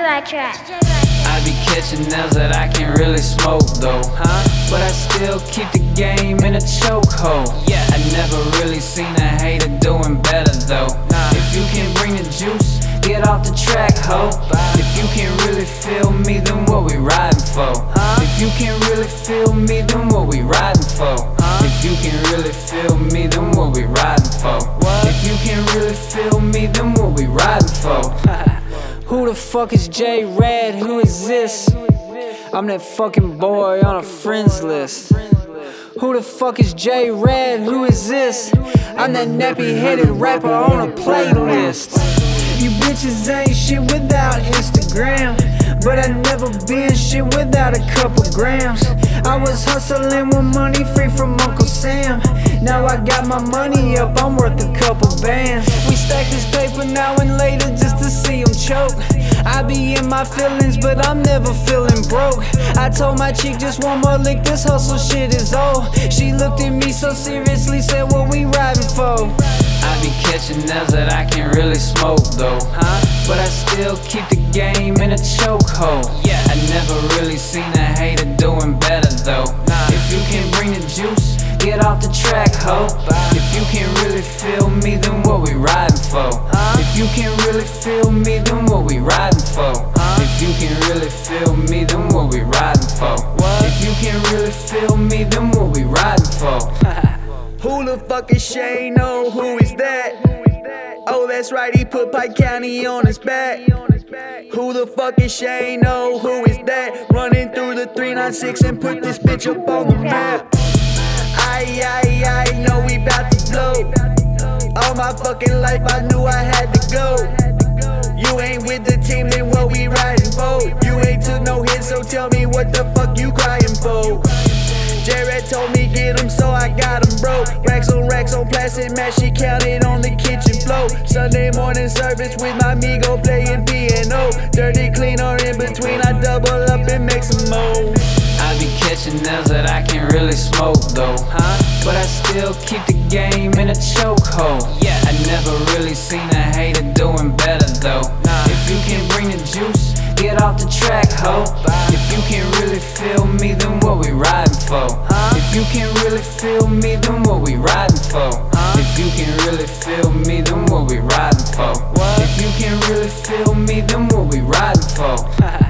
Right Track. I be catching nails that I can't really smoke though, but I still keep the game in a chokehold. I never really seen a hater doing better though. If you can bring the juice, get off the track, ho. If you can't really feel me, then what we riding for? If you can't really feel me, then what we riding for? If you can really feel me, then what we riding for? If you can't really feel me, then what we riding for? Who the fuck is J-Rad? Who is this? I'm that fucking boy on a friends list. Who the fuck is J-Rad? Who is this? I'm that nappy-headed rapper on a playlist. You bitches ain't shit without Instagram, but I never been shit without a couple grams. I was hustling with money free from Uncle Sam. Now I got my money up, I'm worth a couple bands. We stack this paper now and later just to see them choke. I be in my feelings, but I'm never feeling broke. I told my chick just one more lick, this hustle shit is old. She looked at me so seriously, said what we riding for? I be catching nails that I can't really smoke though, but I still keep the game in a chokehold. I never really seen a hater doing better though. If you can bring the juice, get off the track, ho. If you can't really feel me, then what we riding for? If you can't really feel me, then what we riding for? If you can really feel me, then what we riding for? If you can't really feel me, then what we riding for? Who the fuck is Shane? Oh, who is that? Oh, that's right, he put Pike County on his back. Who the fuck is Shane? Oh, who is that? Running through the 396 and put this bitch up on the map. I know we bout to blow. All my fucking life I knew I had to go. You ain't with the team, then what we riding for? You ain't took no hit, so tell me what the fuck you crying for? Jared told me get him, so I got him, bro. Racks on plastic match, she counted on the kitchen floor. Sunday morning service with my amigo playing piano. Dirty cleaner in between, I double up and make some more. I be catching nails that I can't really smoke though, but I still keep the game in a chokehold. I never really seen a hater doing better though. If you can bring the juice, get off the track, ho. If you can't really feel me, then what we riding for? If you can't really feel me, then what we riding for? If you can really feel me, then what we riding for? If you can't really feel me, then what we riding for?